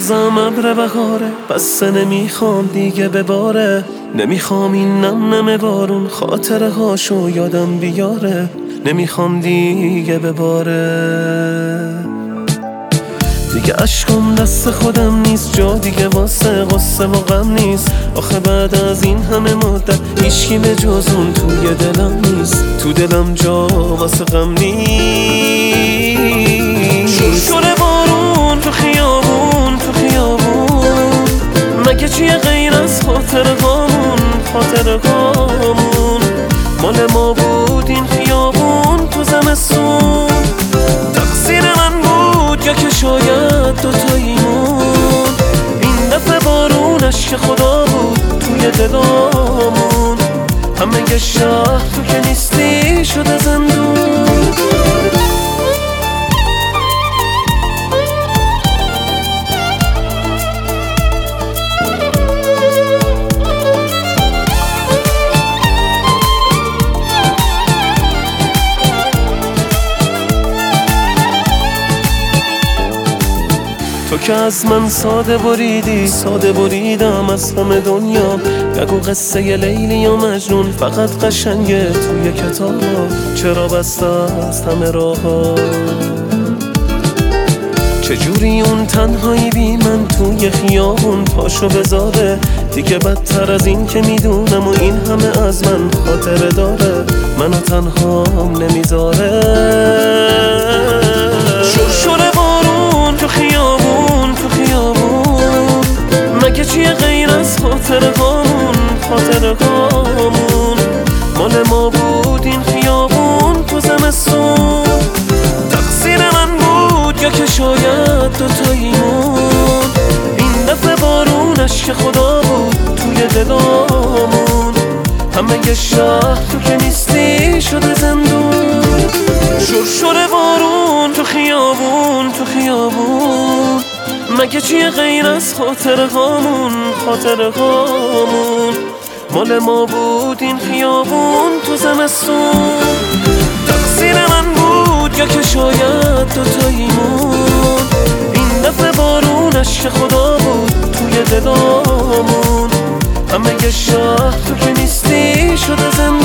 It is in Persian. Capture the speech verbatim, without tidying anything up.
روزم ابر بهاره، بس نمیخوام دیگه بباره. نمیخوام این نم نم بارون خاطره هاشو یادم بیاره. نمیخوام دیگه بباره. دیگه عشقم دست خودم نیست، جا دیگه واسه غصه و غم نیست. آخه بعد از این همه مدت هیچکی به جز اون توی دلم نیست. تو دلم جا واسه غم نیست. شور شور بارون تو خیابون تو خیابون، مگه چیه غیر از خاطره هامون خاطره هامون. مال ما بود این خیابون تو زمستون، تقصیر من بود یا که شاید دوتاییمون. این دفعه بارونش که خدا بود توی دلامون. همه شهر تو که نیستی شده زندون. تو که از من ساده بریدی، ساده بریدم از همه دنیا. نگو قصه لیلی و مجنون فقط قشنگه توی کتابا. چرا بسته است همه راه‌ها؟ چجوری اون تنهایی بی من توی خیابون پاشو بذاره؟ دیگه بدتر از این که میدونم و این همه از من خاطره داره. منو تنهام نمیذاره. شور شور بارون تو خیابون تو خیابون، مگه چیه غیر از خاطره هامون خاطره هامون. مال ما بود این خیابون تو زمستون، تقصیر من بود یا که شاید دوتاییمون. این دفعه بارونش که خدا بود توی دلامون. همه شهر تو که نیستی شده زندون. شور شور بارون تو خیابون تو خیابون، مگه چیه غیر از خاطره هامون خاطره هامون. مال ما بود این خیابون تو زمستون، تقصیر من بود یا که شاید دوتاییمون. این دفعه بارونش که خدا بود توی دلامون. همه شهر تو که نیستی شده زندون.